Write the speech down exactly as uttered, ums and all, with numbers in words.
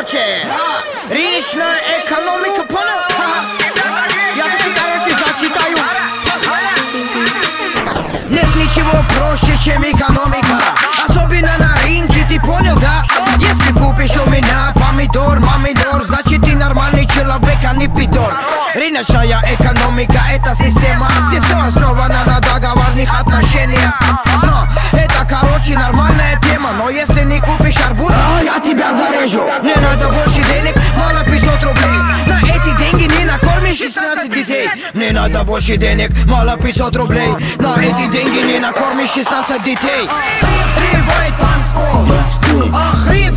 короче, рыночная экономика, понял? Я тебе, короче, зачитаю. Нет ничего проще, чем экономика, особенно на рынке, ты понял, да? Если купишь у меня помидор, помидор, значит ты нормальный человек, а не пидор. Рыночная экономика — это система, где все основано на договорных отношениях. Но это, короче, нормальная тема, но если не купишь арбуз, я тебя зарежу. Мне надо больше денег, мало пятьсот рублей. На эти деньги не накормишь шестнадцать детей. Мне надо больше денег, мало пятьсот рублей. На эти деньги не накормишь шестнадцать детей. Охреневай танцпол, охреневай.